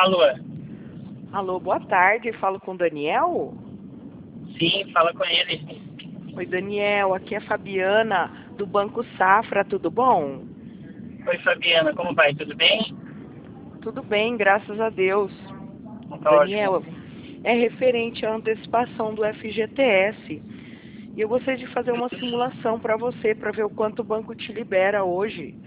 Alô? Alô, boa tarde. Falo com o Daniel? Sim, fala com ele. Oi, Daniel. Aqui é a Fabiana, do Banco Safra. Tudo bom? Oi, Fabiana, como vai? Tudo bem? Tudo bem, graças a Deus. Tá Daniel, ótimo. é referente à antecipação do FGTS. E eu gostaria de fazer uma simulação para você, para ver o quanto o banco te libera hoje.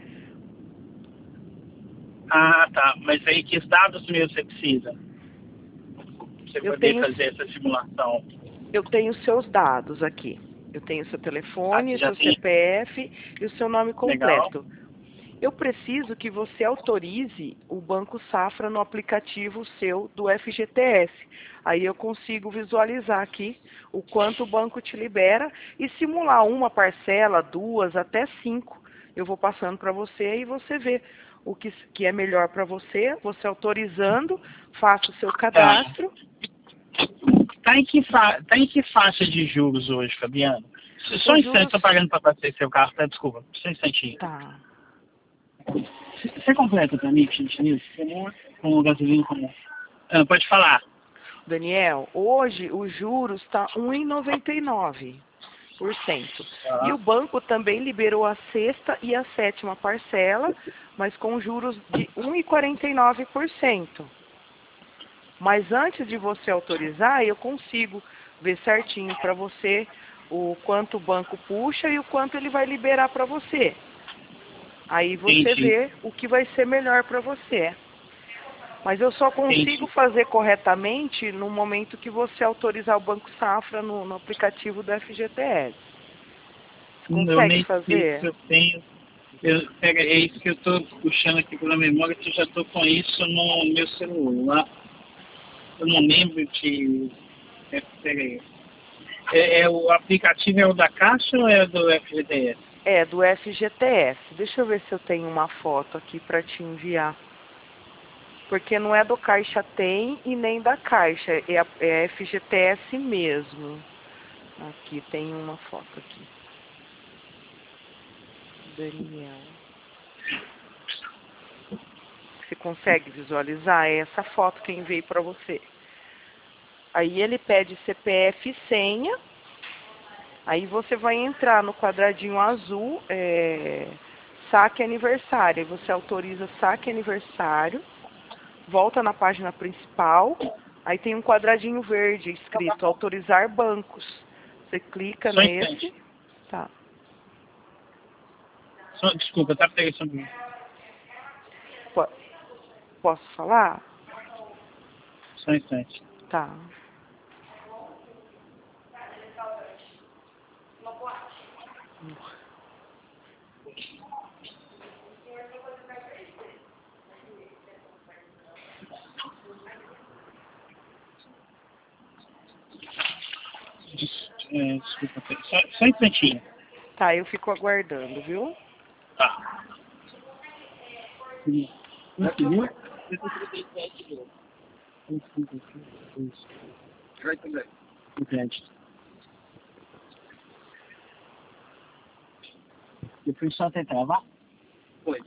Ah, tá. Mas aí que dados meus você precisa? Pra você Eu poder tenho, fazer essa simulação. eu tenho seus dados aqui. Eu tenho seu Ah, telefone, você o já seu tem? CPF e o seu nome Legal. completo. Eu preciso que você autorize o Banco Safra no aplicativo seu do FGTS. Aí eu consigo visualizar aqui o quanto o banco te libera e simular uma parcela, duas, até 5. Eu vou passando para você e você vê o que é melhor para você. Você autorizando, faça o seu Tá. cadastro. Tá em que faixa de juros hoje, Fabiana? Só um Os instante, juros... tô pagando para abastecer seu carro, tá? Desculpa, só um instantinho. Tá. Você completa pra mim, por gentileza? Com gasolina comum. Ah, pode falar. Daniel, hoje os juros está 1,99%. E o Tá. banco também liberou a sexta e a sétima parcela, mas com juros de 1,49%. Mas antes de você autorizar, eu consigo ver certinho para você o quanto o banco puxa e o quanto ele vai liberar para você. Aí você Entendi. vê o que vai ser melhor para você. Mas eu só consigo Entendi. fazer corretamente no momento que você autorizar o Banco Safra no aplicativo do FGTS. Você Eu consegue nem sei se fazer? eu tenho. É isso que eu estou puxando aqui pela memória, que eu já estou com isso no meu celular. Eu não lembro de. Pega aí. O aplicativo é o da Caixa ou é do FGTS? É, do FGTS. Deixa eu ver se eu tenho uma foto aqui para te enviar. Porque não é do Caixa Tem e nem da Caixa, é FGTS mesmo. Aqui, tem uma foto aqui. Daniel. Você consegue visualizar? É essa foto que eu enviei para você. Aí ele pede CPF e senha. Aí você vai entrar no quadradinho azul, saque aniversário. Aí você autoriza saque aniversário, volta na página principal. Aí tem um quadradinho verde escrito autorizar bancos. Você clica Só um instante. nesse. Tá. Desculpa, tá pegando. Po- Posso falar? Só um instante. Tá. Desculpa, só um instantinho. Tá, eu fico aguardando, viu? Tá. O crédito. Depois só até travar? Foi.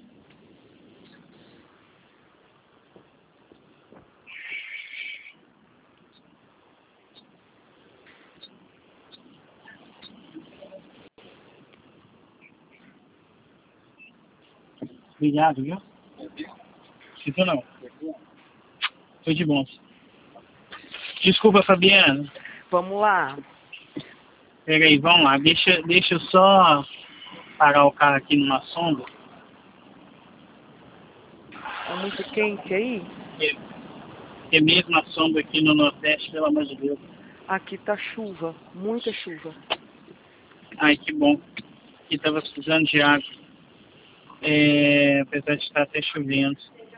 Obrigado, viu? Sinto não. Foi de bom. Desculpa, Fabiano. Vamos lá. Pega aí, vamos lá. Deixa eu só parar o carro aqui numa sombra. Tá muito quente aí? Porque mesmo a sombra aqui no Nordeste, pelo amor de Deus. Aqui tá chuva, muita chuva. Ai, que bom. Aqui estava precisando de água. Apesar de estar até chovendo.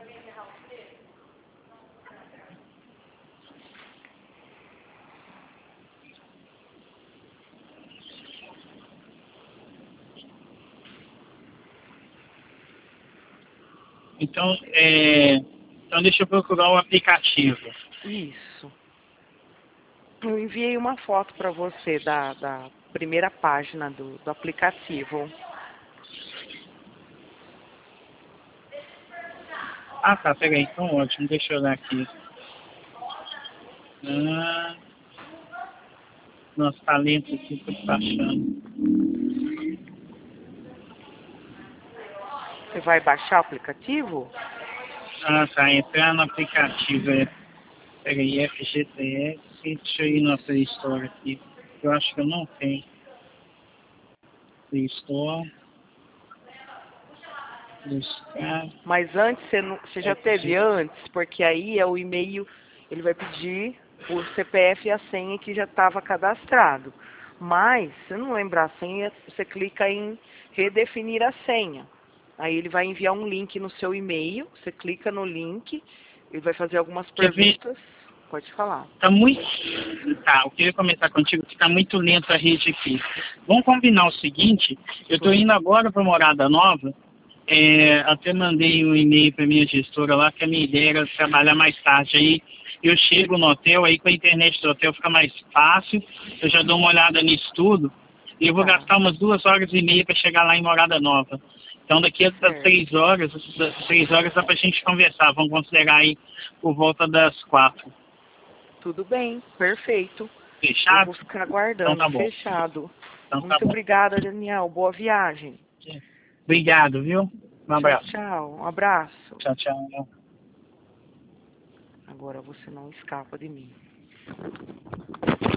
Então deixa eu procurar o aplicativo. Isso. Eu enviei uma foto para você da primeira página do aplicativo. Ah, tá, peraí, então ótimo, deixa eu olhar aqui. Nosso talento aqui, tô baixando. Você vai baixar o aplicativo? Ah, tá, entrar no aplicativo, peraí, FGTS, deixa eu ir na Play Store aqui, eu acho que eu não tenho. Play Store, buscar, Mas antes, você já teve antes, porque aí é o e-mail, ele vai pedir o CPF e a senha que já estava cadastrado. Mas, se não lembrar a senha, você clica em redefinir a senha. Aí ele vai enviar um link no seu e-mail, você clica no link, ele vai fazer algumas quer ver? perguntas. Pode falar. Tá muito. Tá, eu queria comentar contigo que tá muito lento a rede aqui. Vamos combinar o seguinte, eu tô indo agora pra Morada Nova, até mandei um e-mail pra minha gestora lá, que a minha ideia era trabalhar mais tarde. Aí eu chego no hotel, aí com a internet do hotel fica mais fácil, eu já dou uma olhada nisso tudo, e eu vou gastar umas 2 horas e meia para chegar lá em Morada Nova. Então daqui a 3 horas, 3 horas dá pra gente conversar, vamos considerar aí por volta das 4. Tudo bem, perfeito. Fechado? Eu vou ficar aguardando. Então tá bom. Fechado. Então tá Muito bom. obrigada, Daniel. Boa viagem. Obrigado, viu? Um abraço. Tchau, tchau. Um abraço. Tchau, tchau. Agora você não escapa de mim.